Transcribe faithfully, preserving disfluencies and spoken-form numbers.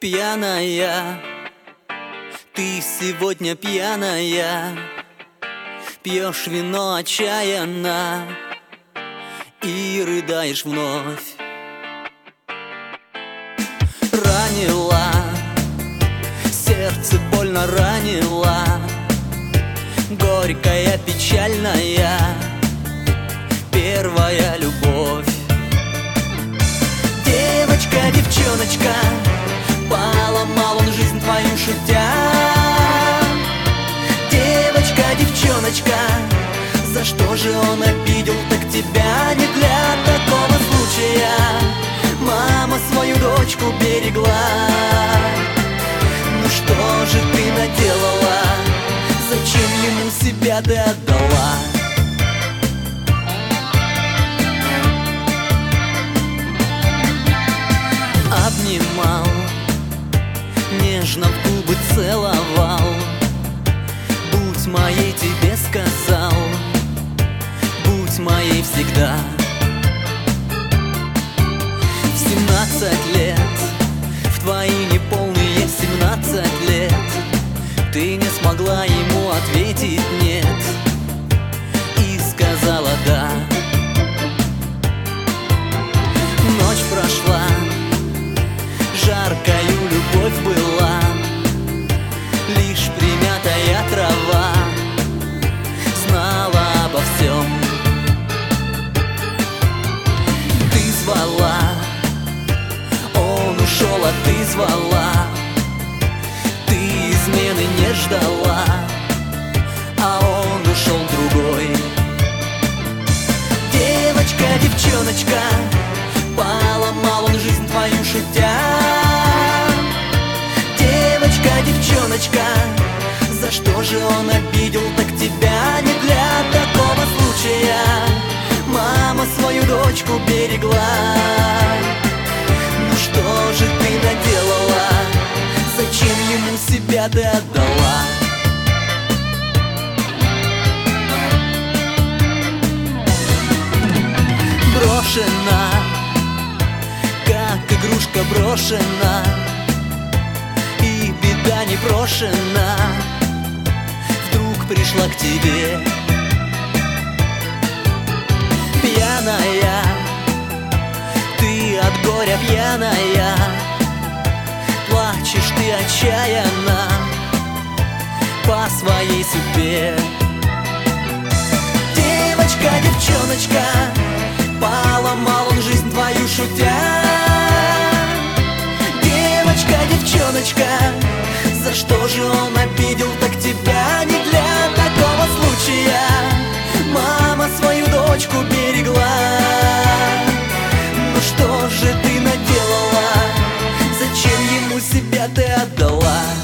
Пьяная, ты сегодня пьяная, пьешь вино отчаянно и рыдаешь вновь. Ранила, сердце больно ранила, горькая, печальная первая любовь. Девочка, девчоночка, поломал он жизнь твою шутя. Девочка, девчоночка, за что же он обидел так тебя? Не для такого случая мама свою дочку берегла. Ну что же ты наделала? Зачем ему себя ты отдала? Обнимал, нежно в губы целовал, будь моей тебе сказал, будь моей всегда. В семнадцать лет, в твои неполные семнадцать лет, ты не смогла ему ответить нет и сказала да. Ночь прошла, жаркою любовь была, лишь примятая трава знала обо всем. Ты звала, он ушел, а ты звала, ты измены не ждала, а он ушел другой. Девочка, девчоночка, поломал он жизнь твою шутя. Девочка, девчоночка, за что же он обидел так тебя? Не для такого случая мама свою дочку берегла. Ну что же ты наделала? Зачем ему себя ты отдала? Брошена, как игрушка брошена, и беда не брошена вдруг пришла к тебе. Пьяная, ты от горя пьяная, плачешь ты отчаянно по своей судьбе. Девочка, девчоночка, поломал он жизнь твою шутя. Девочка, девчоночка, за что же он обидел так тебя? Не для такого случая мама свою дочку берегла. Ну что же ты наделала? Зачем ему себя ты отдала?